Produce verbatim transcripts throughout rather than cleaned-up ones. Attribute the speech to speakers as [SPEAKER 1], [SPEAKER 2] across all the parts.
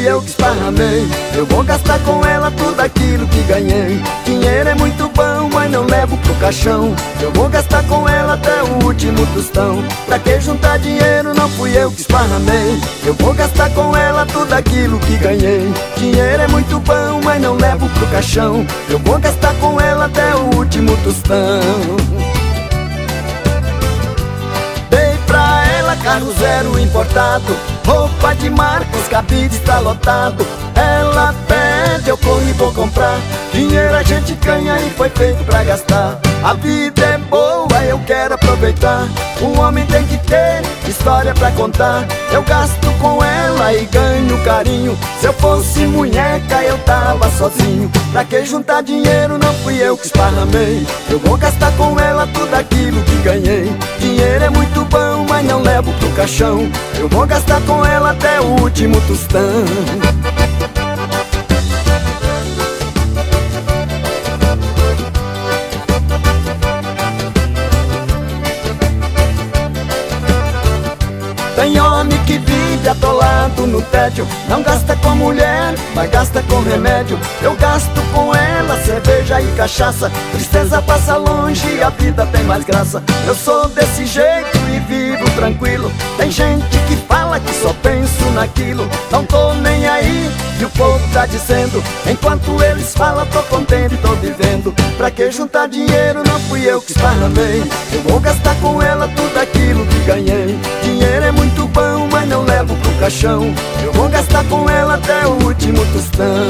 [SPEAKER 1] eu que esparramei. Eu vou gastar com ela tudo aquilo que ganhei. Dinheiro é muito bom, mas não levo pro caixão. Eu vou gastar com ela até o último tostão. Pra que juntar dinheiro, não fui eu que esparramei. Eu vou gastar com ela tudo aquilo que ganhei. Dinheiro é muito bom, mas não levo pro caixão. Eu vou gastar com ela até o último tostão. Dei pra ela carro zero importado, roupa de marca, os cabides tá lotado. Ela pede, eu corro e vou comprar. Dinheiro a gente ganha e foi feito pra gastar. A vida é boa, eu quero aproveitar. Um homem tem que ter história pra contar. Eu gasto com ela e ganho carinho. Se eu fosse munheca eu tava sozinho. Pra que juntar dinheiro, não fui eu que esparramei. Eu vou gastar com ela tudo aquilo que ganhei. Dinheiro é muito bom, mas não levo pro caixão. Eu vou gastar com ela até o último tostão. Tem homem que vive atolado no tédio, não gasta com mulher, mas gasta com remédio. Eu gasto com ela cerveja e cachaça. Tristeza passa longe e a vida tem mais graça. Eu sou desse jeito e vivo tranquilo. Tem gente que fala que só penso naquilo. Não tô nem aí que o povo tá dizendo. Enquanto eles falam tô contente, tô vivendo. Pra que juntar dinheiro, não fui eu que esparramei. Eu vou gastar com ela tudo aquilo que ganhei. Dinheiro é muito bom, mas não levo pro caixão. Eu vou gastar com ela até o último tostão.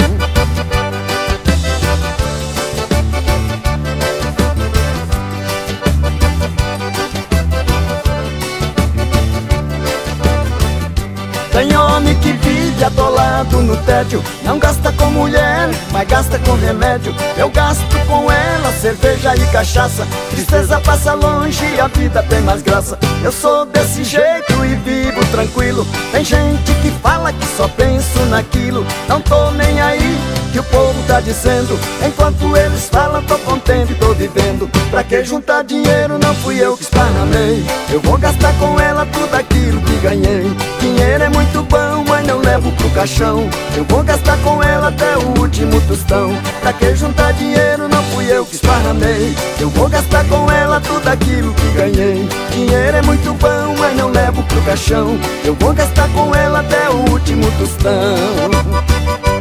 [SPEAKER 1] Tem homem que vive atolado no tédio, não gasta com mulher, mas gasta com remédio. Eu gasto com ela cerveja e cachaça. Tristeza passa longe e a vida tem mais graça. Eu sou desse jeito e vivo tranquilo. Tem gente que fala que só penso naquilo. Não tô nem aí que o povo tá dizendo. Enquanto eles falam tô contente, tô vivendo. Pra que juntar dinheiro, não fui eu que esparramei. Eu vou gastar com ela tudo aquilo que ganhei. Dinheiro é muito bom, mas não levo pro caixão. Eu vou gastar com ela até o último tostão. Pra que juntar dinheiro, não fui eu que esparramei. Eu vou gastar com ela tudo aquilo que ganhei. Dinheiro é muito bom, mas não levo pro caixão. Eu vou gastar com ela até o último tostão.